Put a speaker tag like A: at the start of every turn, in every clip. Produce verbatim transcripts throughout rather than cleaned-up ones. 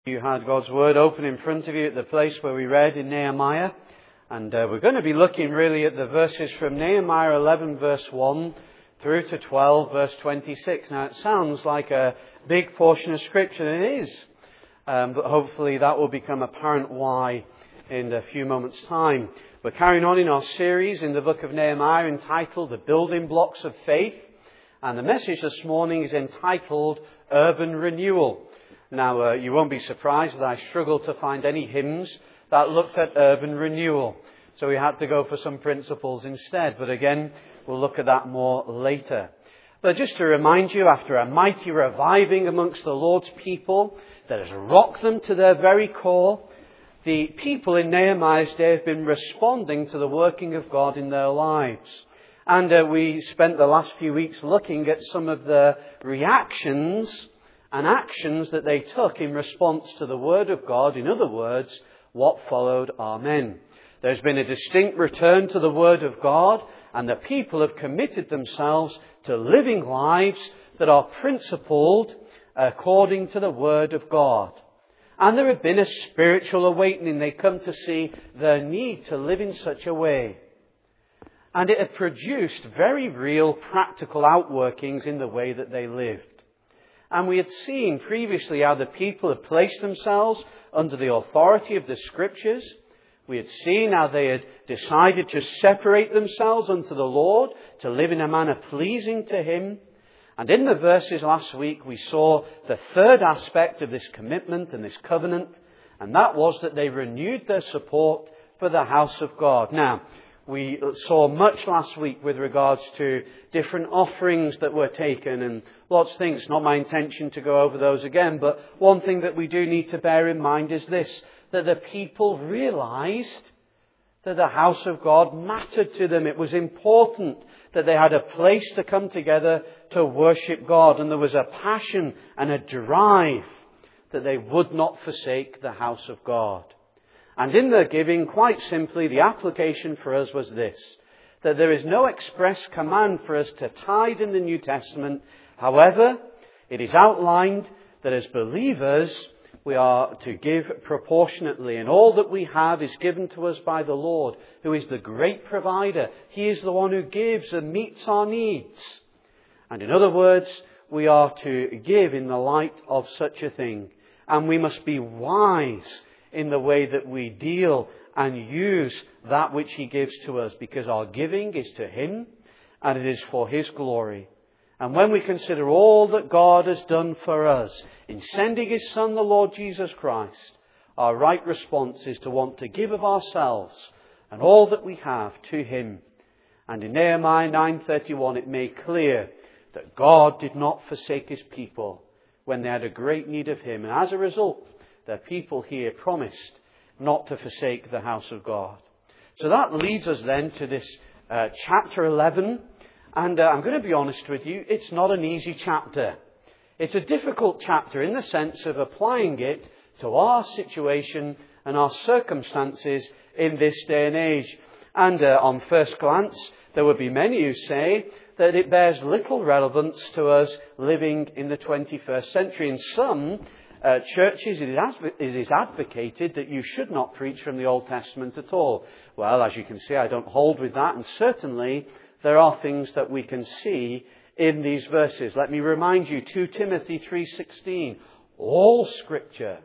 A: You had God's Word open in front of you at the place where we read in Nehemiah. And uh, we're going to be looking really at the verses from Nehemiah eleven verse one through to twelve verse twenty-six. Now it sounds like a big portion of Scripture, and it is. Um, but hopefully that will become apparent why in a few moments' time. We're carrying on in our series in the book of Nehemiah entitled The Building Blocks of Faith. And the message this morning is entitled Urban Renewal. Now, uh, you won't be surprised that I struggled to find any hymns that looked at urban renewal. So we had to go for some principles instead. But again, we'll look at that more later. But just to remind you, after a mighty reviving amongst the Lord's people that has rocked them to their very core, the people in Nehemiah's day have been responding to the working of God in their lives. And uh, we spent the last few weeks looking at some of the reactions and actions that they took in response to the Word of God. In other words, what followed Amen. There's been a distinct return to the Word of God, and the people have committed themselves to living lives that are principled according to the Word of God. And there had been a spiritual awakening. They come to see their need to live in such a way. And it had produced very real practical outworkings in the way that they lived. And we had seen previously how the people had placed themselves under the authority of the Scriptures. We had seen how they had decided to separate themselves unto the Lord, to live in a manner pleasing to Him. And in the verses last week, we saw the third aspect of this commitment and this covenant, and that was that they renewed their support for the house of God. Now, we saw much last week with regards to different offerings that were taken and lots of things. It's not my intention to go over those again, but one thing that we do need to bear in mind is this, that the people realized that the house of God mattered to them. It was important that they had a place to come together to worship God, and there was a passion and a drive that they would not forsake the house of God. And in their giving, quite simply, the application for us was this, that there is no express command for us to tithe in the New Testament. However, it is outlined that as believers, we are to give proportionately. And all that we have is given to us by the Lord, who is the great provider. He is the one who gives and meets our needs. And in other words, we are to give in the light of such a thing. And we must be wise in the way that we deal and use that which He gives to us, because our giving is to Him and it is for His glory. And when we consider all that God has done for us in sending His Son, the Lord Jesus Christ, our right response is to want to give of ourselves and all that we have to Him. And in Nehemiah nine thirty-one it made clear that God did not forsake His people when they had a great need of Him. And as a result, the people here promised not to forsake the house of God. So that leads us then to this uh, chapter eleven. And uh, I'm going to be honest with you, it's not an easy chapter. It's a difficult chapter in the sense of applying it to our situation and our circumstances in this day and age. And uh, on first glance, there would be many who say that it bears little relevance to us living in the twenty-first century. In some uh, churches, it is advocated that you should not preach from the Old Testament at all. Well, as you can see, I don't hold with that, and certainly there are things that we can see in these verses. Let me remind you, Second Timothy three sixteen, all Scripture,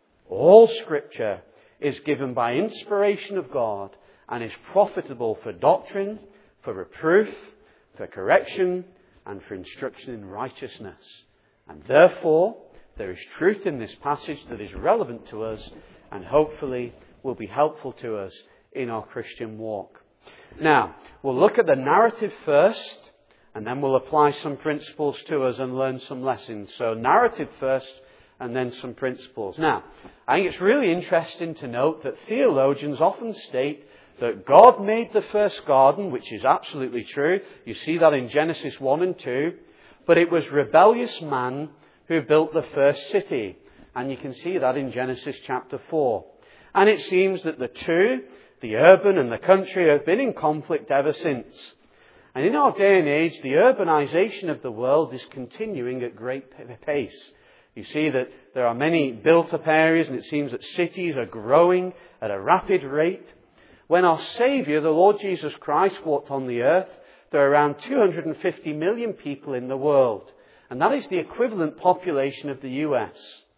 A: all Scripture is given by inspiration of God and is profitable for doctrine, for reproof, for correction, and for instruction in righteousness. And therefore, there is truth in this passage that is relevant to us and hopefully will be helpful to us in our Christian walk. Now, we'll look at the narrative first, and then we'll apply some principles to us and learn some lessons. So, narrative first, and then some principles. Now, I think it's really interesting to note that theologians often state that God made the first garden, which is absolutely true. You see that in Genesis one and two. But it was rebellious man who built the first city. And you can see that in Genesis chapter four. And it seems that the two, the urban and the country, have been in conflict ever since. And in our day and age, the urbanization of the world is continuing at great pace. You see that there are many built-up areas, and it seems that cities are growing at a rapid rate. When our Saviour, the Lord Jesus Christ, walked on the earth, there are around two hundred fifty million people in the world. And that is the equivalent population of the U S.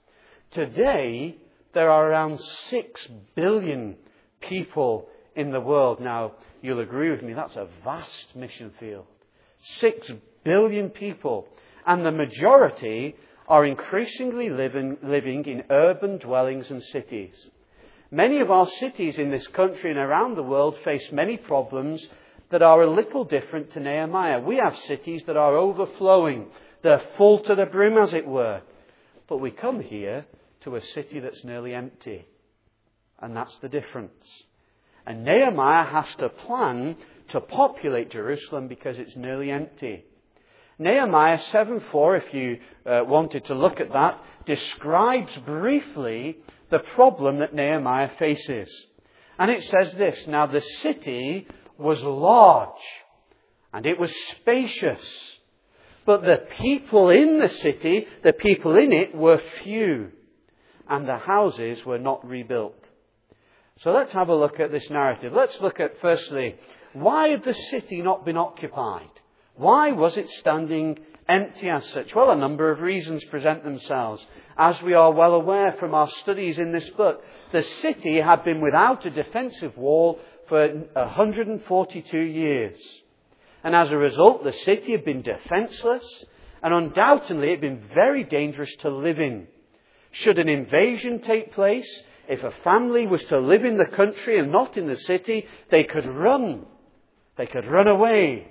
A: Today, there are around six billion people in the world. Now, you'll agree with me, that's a vast mission field. Six billion people. And the majority are increasingly living, living in urban dwellings and cities. Many of our cities in this country and around the world face many problems that are a little different to Nehemiah. We have cities that are overflowing. They're full to the brim, as it were. But we come here to a city that's nearly empty. And that's the difference. And Nehemiah has to plan to populate Jerusalem because it's nearly empty. Nehemiah seven four, if you uh, wanted to look at that, describes briefly the problem that Nehemiah faces. And it says this, "Now the city was large, and it was spacious, but the people in the city, the people in it, were few, and the houses were not rebuilt." So let's have a look at this narrative. Let's look at, firstly, why had the city not been occupied? Why was it standing empty as such? Well, a number of reasons present themselves. As we are well aware from our studies in this book, the city had been without a defensive wall for one hundred forty-two years. And as a result, the city had been defenseless, and undoubtedly it had been very dangerous to live in. Should an invasion take place, if a family was to live in the country and not in the city, they could run. They could run away.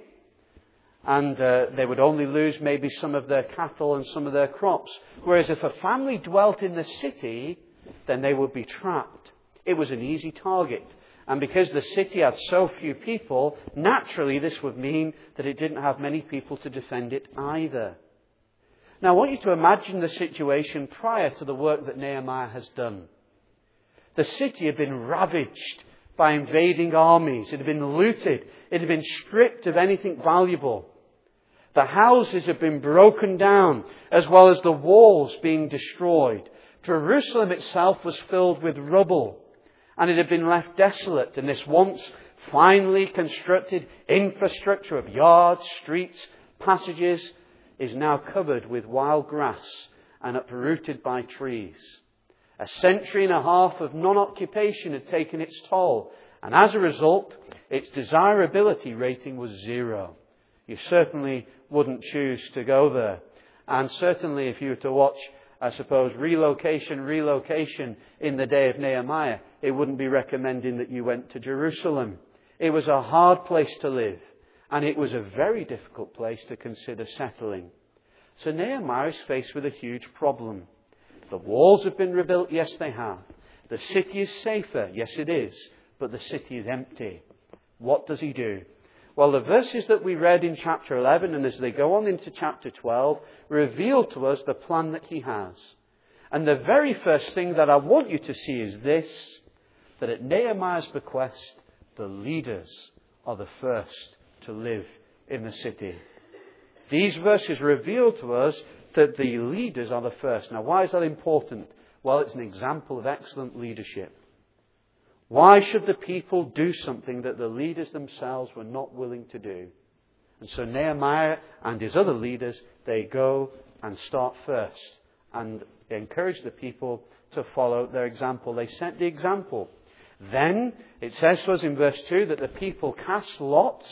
A: And uh, they would only lose maybe some of their cattle and some of their crops. Whereas if a family dwelt in the city, then they would be trapped. It was an easy target. And because the city had so few people, naturally this would mean that it didn't have many people to defend it either. Now I want you to imagine the situation prior to the work that Nehemiah has done. The city had been ravaged by invading armies. It had been looted. It had been stripped of anything valuable. The houses had been broken down, as well as the walls being destroyed. Jerusalem itself was filled with rubble, and it had been left desolate. And this once finely constructed infrastructure of yards, streets, passages is now covered with wild grass and uprooted by trees. A century and a half of non-occupation had taken its toll, and as a result, its desirability rating was zero. You certainly wouldn't choose to go there. And certainly if you were to watch, I suppose, relocation, relocation in the day of Nehemiah, it wouldn't be recommending that you went to Jerusalem. It was a hard place to live, and it was a very difficult place to consider settling. So Nehemiah is faced with a huge problem. The walls have been rebuilt, yes they have. The city is safer, yes it is, but the city is empty. What does he do? Well, the verses that we read in chapter eleven, and as they go on into chapter twelve, reveal to us the plan that he has. And the very first thing that I want you to see is this, that at Nehemiah's bequest, the leaders are the first to live in the city. These verses reveal to us that the leaders are the first. Now, why is that important? Well, it's an example of excellent leadership. Why should the people do something that the leaders themselves were not willing to do? And so Nehemiah and his other leaders, they go and start first and encourage the people to follow their example. They set the example. Then it says to us in verse two that the people cast lots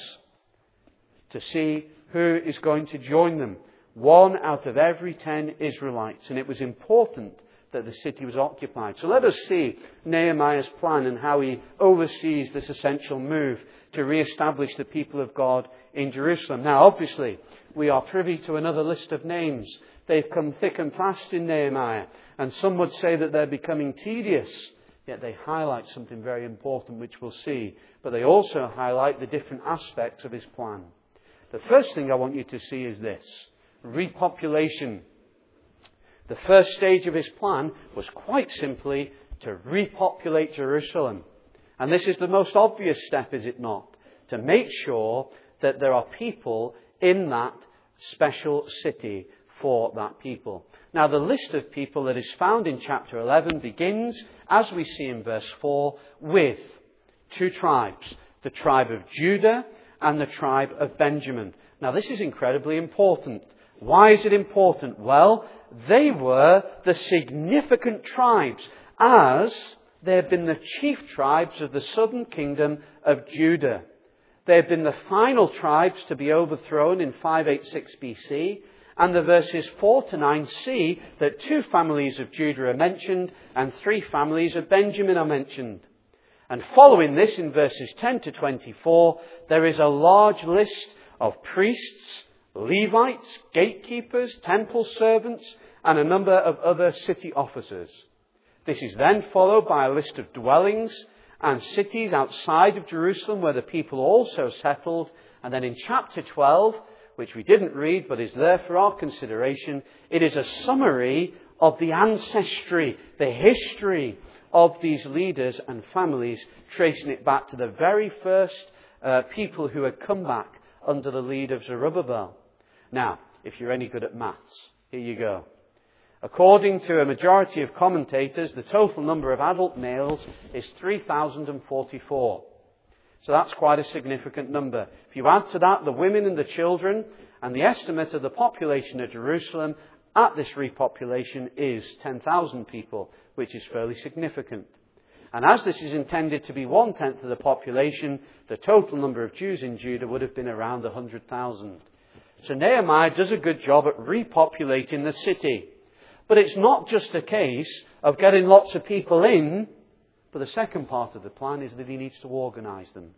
A: to see who is going to join them. One out of every ten Israelites. And it was important that the city was occupied. So let us see Nehemiah's plan and how he oversees this essential move to re-establish the people of God in Jerusalem. Now, obviously, we are privy to another list of names. They've come thick and fast in Nehemiah. And some would say that they're becoming tedious. Yet they highlight something very important, which we'll see. But they also highlight the different aspects of his plan. The first thing I want you to see is this. Repopulation. The first stage of his plan was quite simply to repopulate Jerusalem. And this is the most obvious step, is it not? To make sure that there are people in that special city for that people. Now, the list of people that is found in chapter eleven begins, as we see in verse four, with two tribes, the tribe of Judah and the tribe of Benjamin. Now, this is incredibly important. Why is it important? Well, they were the significant tribes, as they had been the chief tribes of the southern kingdom of Judah. They had been the final tribes to be overthrown in five eighty-six B C, and the verses four to nine see that two families of Judah are mentioned and three families of Benjamin are mentioned. And following this, in verses ten to twenty-four, there is a large list of priests, Levites, gatekeepers, temple servants, and a number of other city officers. This is then followed by a list of dwellings and cities outside of Jerusalem where the people also settled. And then in chapter twelve, which we didn't read but is there for our consideration, it is a summary of the ancestry, the history of these leaders and families, tracing it back to the very first uh, people who had come back under the lead of Zerubbabel. Now, if you're any good at maths, here you go. According to a majority of commentators, the total number of adult males is three thousand forty-four. So that's quite a significant number. If you add to that the women and the children, and the estimate of the population of Jerusalem at this repopulation is ten thousand people, which is fairly significant. And as this is intended to be one-tenth of the population, the total number of Jews in Judah would have been around one hundred thousand. So Nehemiah does a good job at repopulating the city. But it's not just a case of getting lots of people in, but the second part of the plan is that he needs to organise them.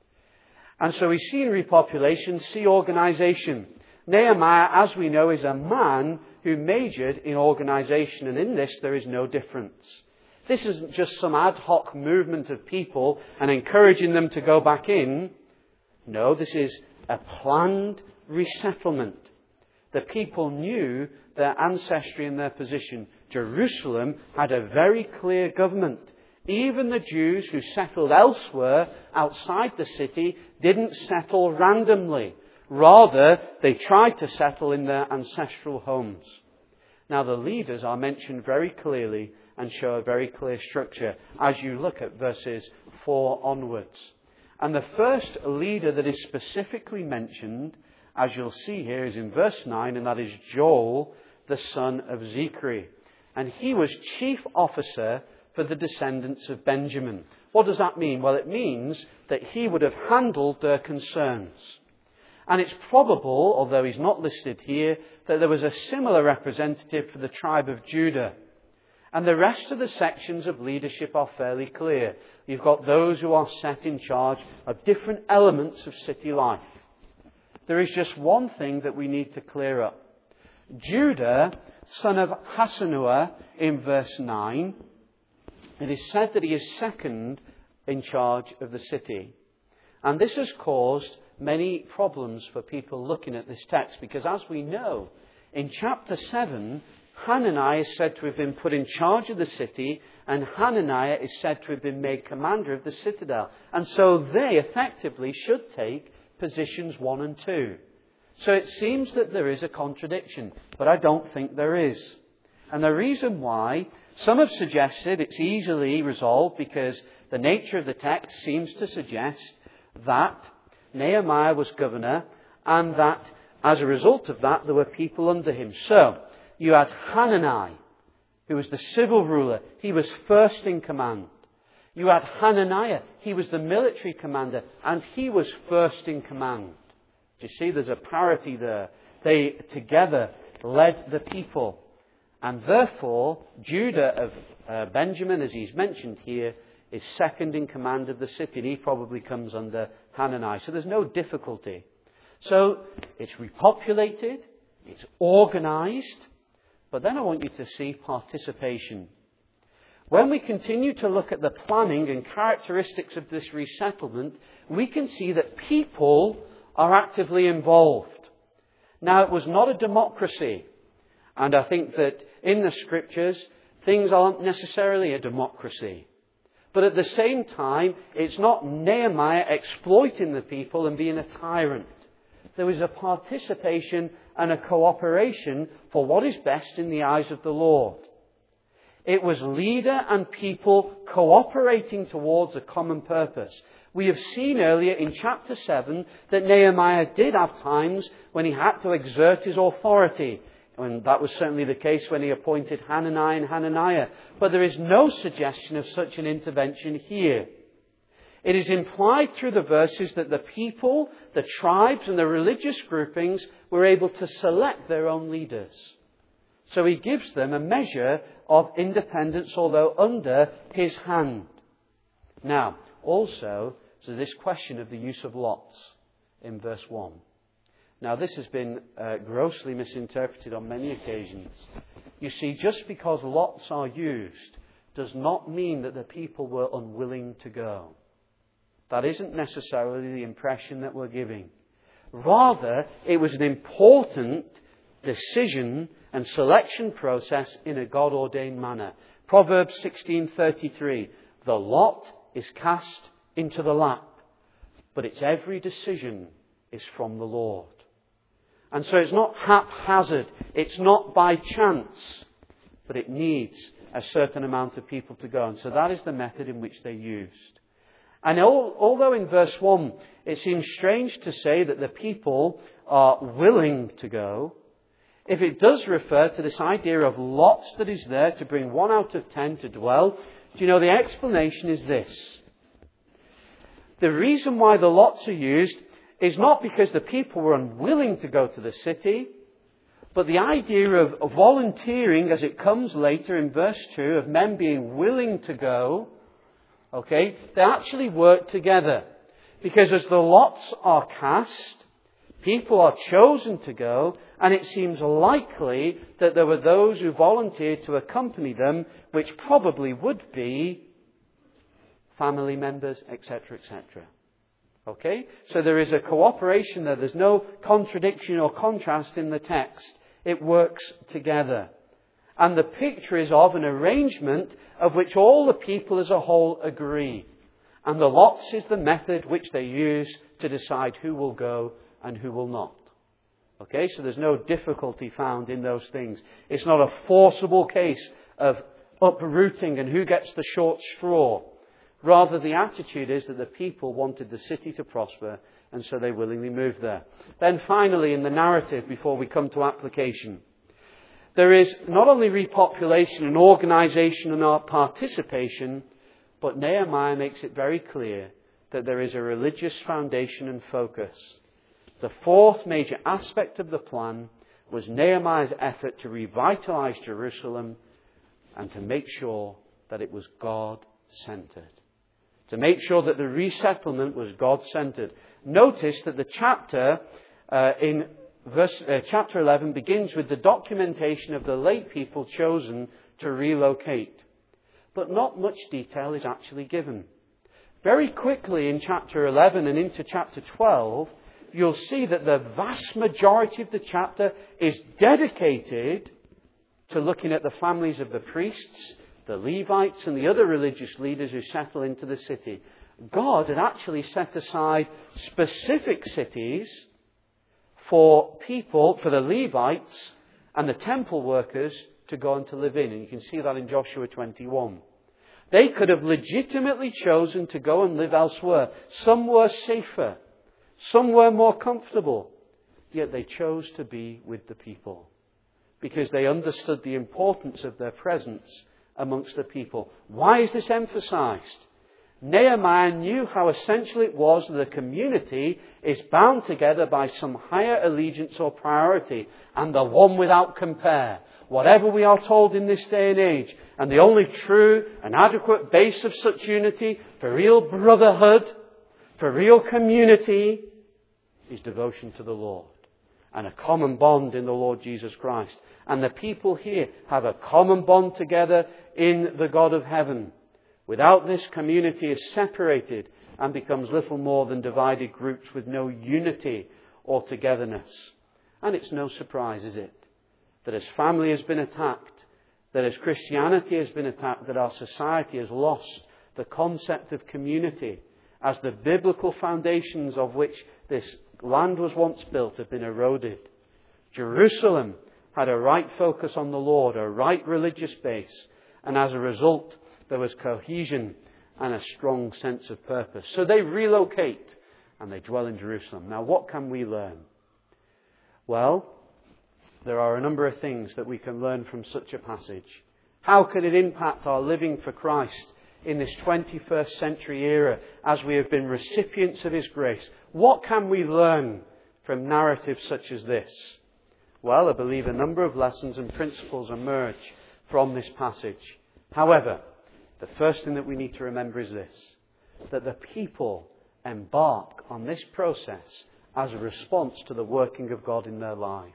A: And so we see in repopulation, see organisation. Nehemiah, as we know, is a man who majored in organisation, and in this there is no difference. This isn't just some ad hoc movement of people and encouraging them to go back in. No, this is a planned resettlement. The people knew their ancestry and their position. Jerusalem had a very clear government. Even the Jews who settled elsewhere outside the city didn't settle randomly. Rather, they tried to settle in their ancestral homes. Now, the leaders are mentioned very clearly and show a very clear structure as you look at verses four onwards. And the first leader that is specifically mentioned, as you'll see here, is in verse nine, and that is Joel, the son of Zichri. And he was chief officer for the descendants of Benjamin. What does that mean? Well, it means that he would have handled their concerns. And it's probable, although he's not listed here, that there was a similar representative for the tribe of Judah. And the rest of the sections of leadership are fairly clear. You've got those who are set in charge of different elements of city life. There is just one thing that we need to clear up. Judah, son of Hassenuah, in verse nine, it is said that he is second in charge of the city. And this has caused many problems for people looking at this text, because as we know, in chapter seven, Hananiah is said to have been put in charge of the city, and Hananiah is said to have been made commander of the citadel. And so they effectively should take positions one and two. So it seems that there is a contradiction, but I don't think there is. And the reason why, some have suggested it's easily resolved because the nature of the text seems to suggest that Nehemiah was governor and that as a result of that there were people under him. So you had Hanani, who was the civil ruler. He was first in command. You had Hananiah. He was the military commander, and he was first in command. Do you see, there's a parity there. They together led the people. And therefore, Judah of uh, Benjamin, as he's mentioned here, is second in command of the city. And he probably comes under Hanani. So there's no difficulty. So it's repopulated. It's organised. But then I want you to see participation. When we continue to look at the planning and characteristics of this resettlement, we can see that people are actively involved. Now, it was not a democracy. And I think that in the Scriptures, things aren't necessarily a democracy. But at the same time, it's not Nehemiah exploiting the people and being a tyrant. There was a participation and a cooperation for what is best in the eyes of the Lord. It was leader and people cooperating towards a common purpose. We have seen earlier in chapter seven that Nehemiah did have times when he had to exert his authority. And that was certainly the case when he appointed Hananiah and Hananiah. But there is no suggestion of such an intervention here. It is implied through the verses that the people, the tribes and the religious groupings were able to select their own leaders. So he gives them a measure of independence, although under his hand. Now, also, so this question of the use of lots in verse one. Now, this has been uh, grossly misinterpreted on many occasions. You see, just because lots are used does not mean that the people were unwilling to go. That isn't necessarily the impression that we're giving. Rather, it was an important decision and selection process in a God-ordained manner. Proverbs sixteen thirty-three. The lot is cast into the lap, but its every decision is from the Lord. And so it's not haphazard, it's not by chance, but it needs a certain amount of people to go. And so that is the method in which they used. And although in verse one it seems strange to say that the people are willing to go, if it does refer to this idea of lots that is there to bring one out of ten to dwell, do you know the explanation is this? The reason why the lots are used is not because the people were unwilling to go to the city, but the idea of volunteering, as it comes later in verse two, of men being willing to go, okay, they actually work together. Because as the lots are cast, people are chosen to go, and it seems likely that there were those who volunteered to accompany them, which probably would be family members, et cetera, et cetera. Okay? So there is a cooperation there. There's no contradiction or contrast in the text. It works together. And the picture is of an arrangement of which all the people as a whole agree. And the lots is the method which they use to decide who will go and who will not. Okay? So there's no difficulty found in those things. It's not a forcible case of uprooting and who gets the short straw. Rather, the attitude is that the people wanted the city to prosper, and so they willingly moved there. Then finally, in the narrative, before we come to application, there is not only repopulation and organisation and our participation, but Nehemiah makes it very clear that there is a religious foundation and focus. The fourth major aspect of the plan was Nehemiah's effort to revitalise Jerusalem and to make sure that it was God-centred. To make sure that the resettlement was God-centred. Notice that the chapter uh, in verse, uh, chapter eleven begins with the documentation of the late people chosen to relocate. But not much detail is actually given. Very quickly in chapter eleven and into chapter twelve, you'll see that the vast majority of the chapter is dedicated to looking at the families of the priests, the Levites and the other religious leaders who settle into the city. God had actually set aside specific cities for people, for the Levites and the temple workers to go and to live in. And you can see that in Joshua twenty-one. They could have legitimately chosen to go and live elsewhere. Some were safer. Some were more comfortable. Yet they chose to be with the people because they understood the importance of their presence amongst the people. Why is this emphasized? Nehemiah knew how essential it was that the community is bound together by some higher allegiance or priority, and the one without compare. Whatever we are told in this day and age, and the only true and adequate base of such unity for real brotherhood, for real community, is devotion to the Lord and a common bond in the Lord Jesus Christ. And the people here have a common bond together in the God of heaven. Without this, community is separated and becomes little more than divided groups with no unity or togetherness. And it's no surprise, is it, that as family has been attacked, that as Christianity has been attacked, that our society has lost the concept of community as the biblical foundations of which this land was once built had been eroded. Jerusalem had a right focus on the Lord, a right religious base, and as a result, there was cohesion and a strong sense of purpose. So they relocate and they dwell in Jerusalem. Now, what can we learn? Well, there are a number of things that we can learn from such a passage. How can it impact our living for Christ in this twenty-first century era as we have been recipients of His grace? What can we learn from narratives such as this? Well, I believe a number of lessons and principles emerge from this passage. However, the first thing that we need to remember is this, that the people embark on this process as a response to the working of God in their lives.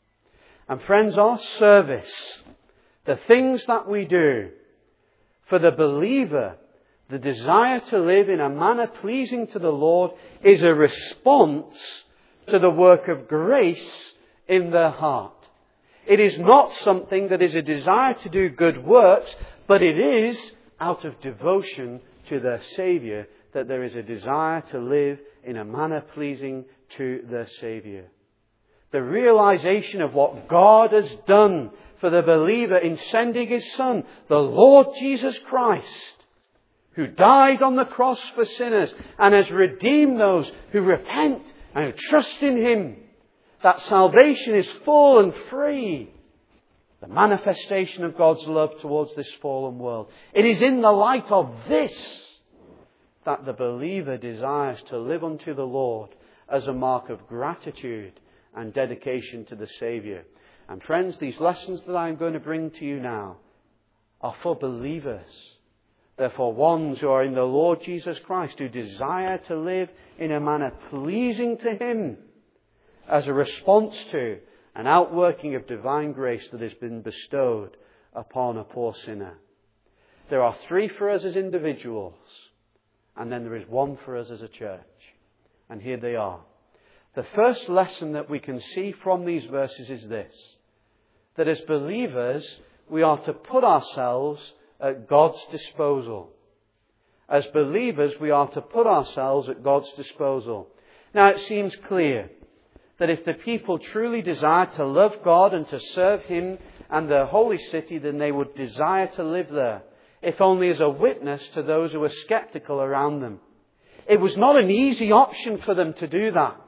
A: And friends, our service, the things that we do, for the believer, the desire to live in a manner pleasing to the Lord is a response to the work of grace in their heart. It is not something that is a desire to do good works, but it is out of devotion to their Saviour that there is a desire to live in a manner pleasing to their Saviour. The realization of what God has done for the believer in sending His Son, the Lord Jesus Christ, who died on the cross for sinners and has redeemed those who repent and who trust in Him. That salvation is full and free. The manifestation of God's love towards this fallen world. It is in the light of this that the believer desires to live unto the Lord as a mark of gratitude and dedication to the Saviour. And friends, these lessons that I'm going to bring to you now are for believers. They're for ones who are in the Lord Jesus Christ, who desire to live in a manner pleasing to Him as a response to an outworking of divine grace that has been bestowed upon a poor sinner. There are three for us as individuals, and then there is one for us as a church. And here they are. The first lesson that we can see from these verses is this, that as believers, we are to put ourselves at God's disposal. As believers, we are to put ourselves at God's disposal. Now, it seems clear that if the people truly desire to love God and to serve Him and the holy city, then they would desire to live there, if only as a witness to those who were sceptical around them. It was not an easy option for them to do that,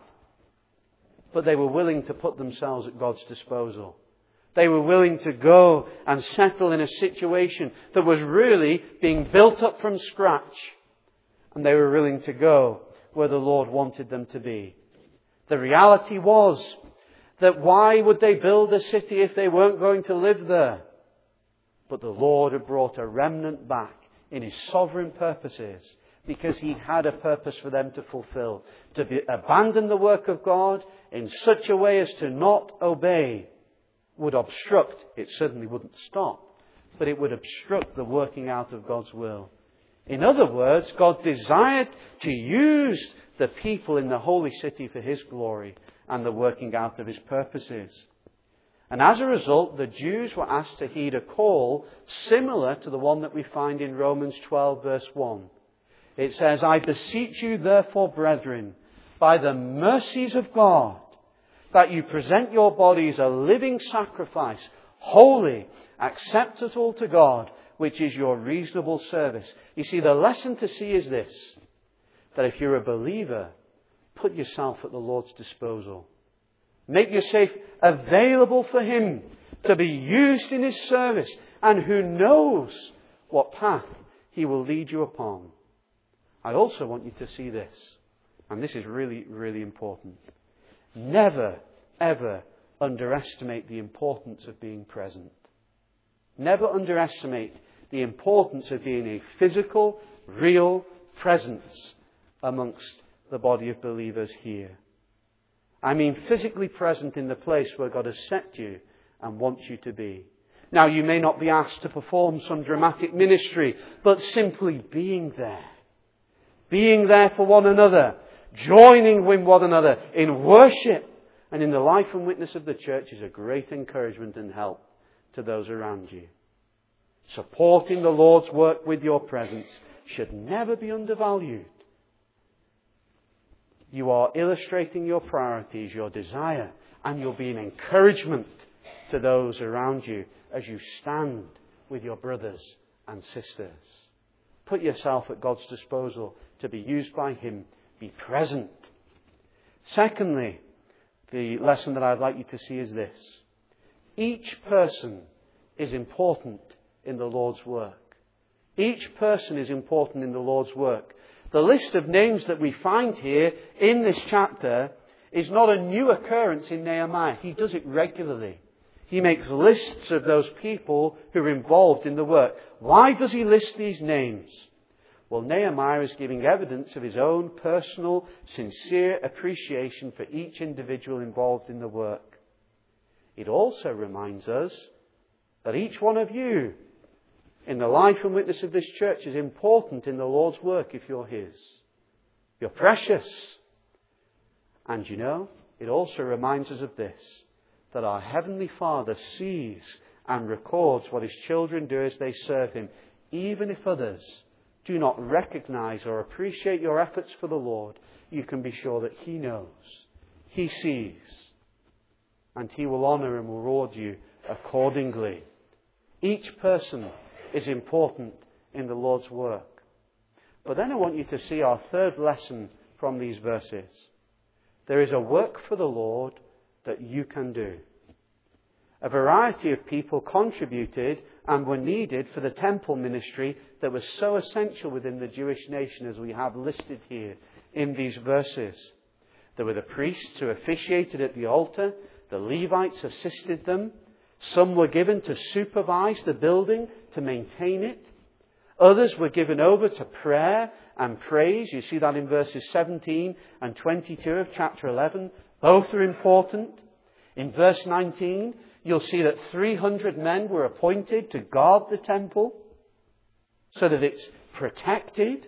A: but they were willing to put themselves at God's disposal. They were willing to go and settle in a situation that was really being built up from scratch. And they were willing to go where the Lord wanted them to be. The reality was that why would they build a city if they weren't going to live there? But the Lord had brought a remnant back in His sovereign purposes because He had a purpose for them to fulfill. To be, abandon the work of God in such a way as to not obey would obstruct, it certainly wouldn't stop, but it would obstruct the working out of God's will. In other words, God desired to use the people in the holy city for His glory and the working out of His purposes. And as a result, the Jews were asked to heed a call similar to the one that we find in Romans twelve verse one. It says, I beseech you therefore, brethren, by the mercies of God, that you present your bodies a living sacrifice, holy, acceptable to God, which is your reasonable service. You see, the lesson to see is this, that if you're a believer, put yourself at the Lord's disposal. Make yourself available for Him to be used in His service. And who knows what path He will lead you upon. I also want you to see this, and this is really, really important. Never, ever underestimate the importance of being present. Never underestimate the importance of being a physical, real presence amongst the body of believers here. I mean physically present in the place where God has set you and wants you to be. Now, you may not be asked to perform some dramatic ministry, but simply being there. Being there for one another. Joining with one another in worship and in the life and witness of the church is a great encouragement and help to those around you. Supporting the Lord's work with your presence should never be undervalued. You are illustrating your priorities, your desire, and you'll be an encouragement to those around you as you stand with your brothers and sisters. Put yourself at God's disposal to be used by Him. Be present. Secondly, the lesson that I'd like you to see is this. Each person is important in the Lord's work. Each person is important in the Lord's work. The list of names that we find here in this chapter is not a new occurrence in Nehemiah. He does it regularly. He makes lists of those people who are involved in the work. Why does he list these names? Well, Nehemiah is giving evidence of his own personal, sincere appreciation for each individual involved in the work. It also reminds us that each one of you in the life and witness of this church is important in the Lord's work if you're His. You're precious. And you know, it also reminds us of this, that our Heavenly Father sees and records what His children do as they serve Him, even if others do not recognize or appreciate your efforts for the Lord. You can be sure that He knows, He sees, and He will honour and reward you accordingly. Each person is important in the Lord's work. But then I want you to see our third lesson from these verses. There is a work for the Lord that you can do. A variety of people contributed and were needed for the temple ministry that was so essential within the Jewish nation, as we have listed here in these verses. There were the priests who officiated at the altar. The Levites assisted them. Some were given to supervise the building, to maintain it. Others were given over to prayer and praise. You see that in verses seventeen and twenty-two of chapter eleven. Both are important. In verse nineteen, you'll see that three hundred men were appointed to guard the temple so that it's protected.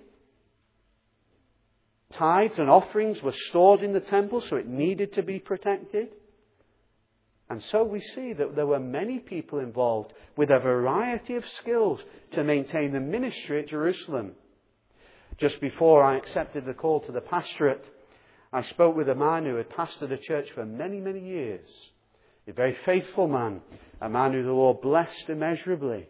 A: Tithes and offerings were stored in the temple, so it needed to be protected. And so we see that there were many people involved with a variety of skills to maintain the ministry at Jerusalem. Just before I accepted the call to the pastorate, I spoke with a man who had pastored a church for many, many years. A very faithful man, a man who the Lord blessed immeasurably.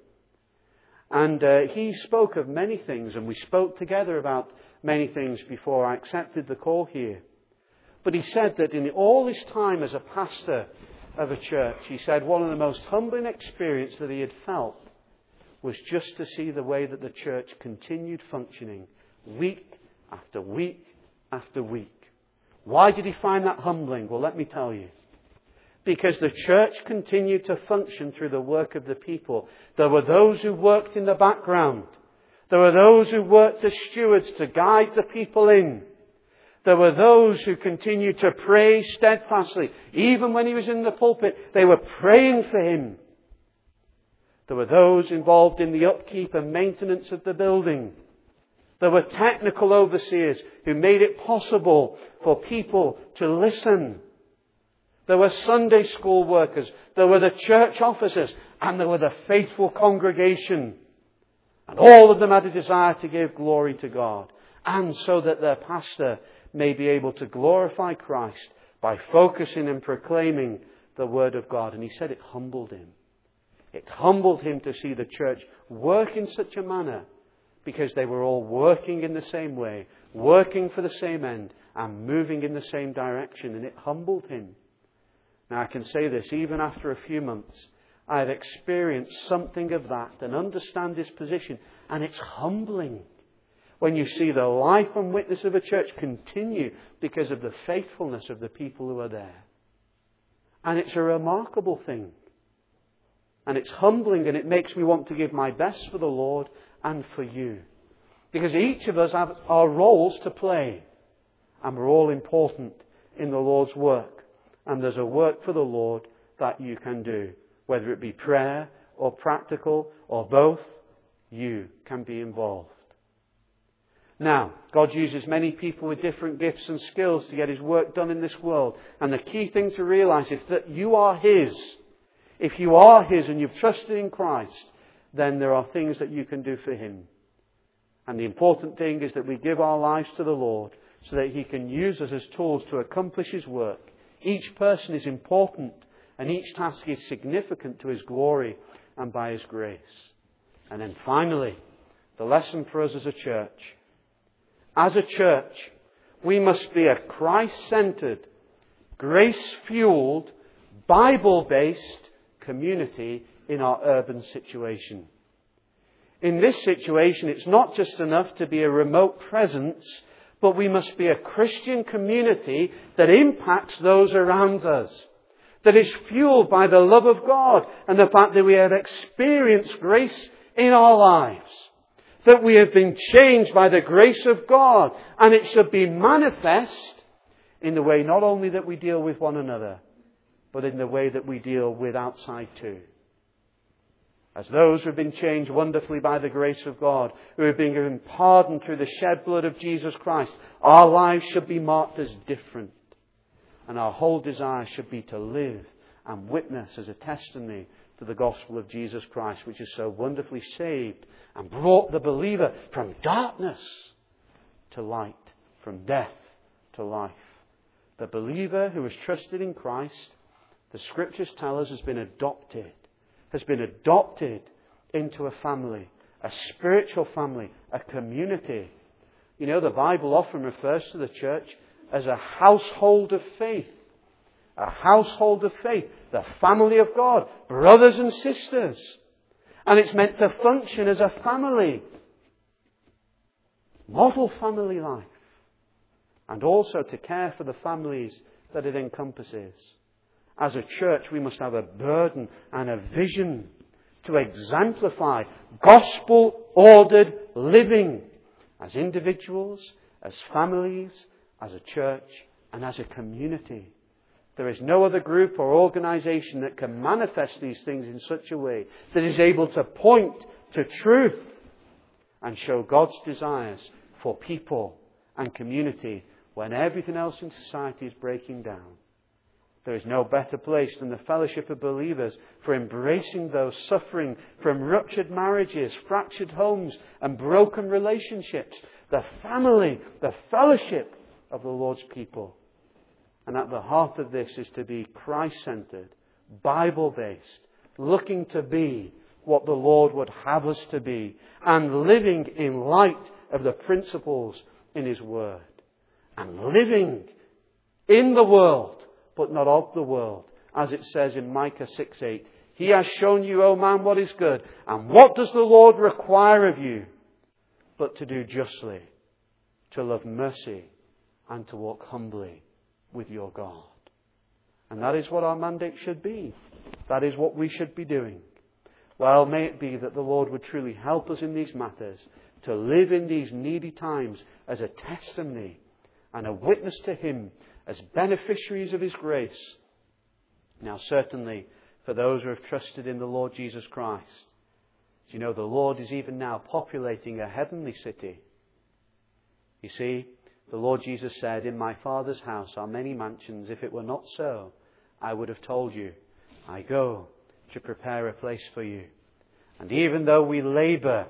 A: And uh, he spoke of many things, and we spoke together about many things before I accepted the call here. But he said that in all his time as a pastor of a church, he said one of the most humbling experiences that he had felt was just to see the way that the church continued functioning week after week after week. Why did he find that humbling? Well, let me tell you. Because the church continued to function through the work of the people. There were those who worked in the background. There were those who worked as stewards to guide the people in. There were those who continued to pray steadfastly. Even when he was in the pulpit, they were praying for him. There were those involved in the upkeep and maintenance of the building. There were technical overseers who made it possible for people to listen. There were Sunday school workers. There were the church officers. And there were the faithful congregation. And all of them had a desire to give glory to God. And so that their pastor may be able to glorify Christ by focusing and proclaiming the Word of God. And he said it humbled him. It humbled him to see the church work in such a manner, because they were all working in the same way, working for the same end, and moving in the same direction. And it humbled him. Now I can say this, even after a few months, I've experienced something of that and understand his position. And it's humbling when you see the life and witness of a church continue because of the faithfulness of the people who are there. And it's a remarkable thing. And it's humbling, and it makes me want to give my best for the Lord and for you. Because each of us have our roles to play. And we're all important in the Lord's work. And there's a work for the Lord that you can do. Whether it be prayer or practical or both, you can be involved. Now, God uses many people with different gifts and skills to get His work done in this world. And the key thing to realize is that you are His. If you are His and you've trusted in Christ, then there are things that you can do for Him. And the important thing is that we give our lives to the Lord so that He can use us as tools to accomplish His work. Each person is important, and each task is significant to His glory and by His grace. And then finally, the lesson for us as a church. As a church, we must be a Christ-centered, grace-fueled, Bible-based community in our urban situation. In this situation, it's not just enough to be a remote presence, but we must be a Christian community that impacts those around us, that is fueled by the love of God and the fact that we have experienced grace in our lives, that we have been changed by the grace of God, and it should be manifest in the way not only that we deal with one another, but in the way that we deal with outside too. As those who have been changed wonderfully by the grace of God, who have been given pardon through the shed blood of Jesus Christ, our lives should be marked as different. And our whole desire should be to live and witness as a testimony to the gospel of Jesus Christ, which has so wonderfully saved and brought the believer from darkness to light, from death to life. The believer who has trusted in Christ, the Scriptures tell us, has been adopted. has been adopted into a family, a spiritual family, a community. You know, the Bible often refers to the church as a household of faith. A household of faith. The family of God. Brothers and sisters. And it's meant to function as a family. Model family life. And also to care for the families that it encompasses. As a church, we must have a burden and a vision to exemplify gospel-ordered living as individuals, as families, as a church, and as a community. There is no other group or organisation that can manifest these things in such a way that is able to point to truth and show God's desires for people and community when everything else in society is breaking down. There is no better place than the fellowship of believers for embracing those suffering from ruptured marriages, fractured homes, and broken relationships. The family, the fellowship of the Lord's people. And at the heart of this is to be Christ-centered, Bible-based, looking to be what the Lord would have us to be, and living in light of the principles in His Word. And living in the world, but not of the world. As it says in Micah six eight, He has shown you, O man, what is good. And what does the Lord require of you? But to do justly, to love mercy, and to walk humbly with your God. And that is what our mandate should be. That is what we should be doing. Well, may it be that the Lord would truly help us in these matters, to live in these needy times as a testimony and a witness to Him, as beneficiaries of His grace. Now, certainly, for those who have trusted in the Lord Jesus Christ, you know, the Lord is even now populating a heavenly city. You see, the Lord Jesus said, in my Father's house are many mansions. If it were not so, I would have told you, I go to prepare a place for you. And even though we labour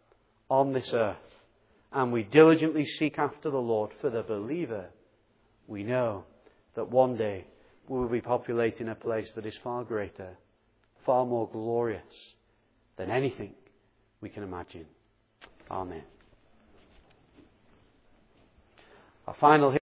A: on this earth, and we diligently seek after the Lord for the believer, we know that one day we will be populating a place that is far greater, far more glorious than anything we can imagine. Amen. Our final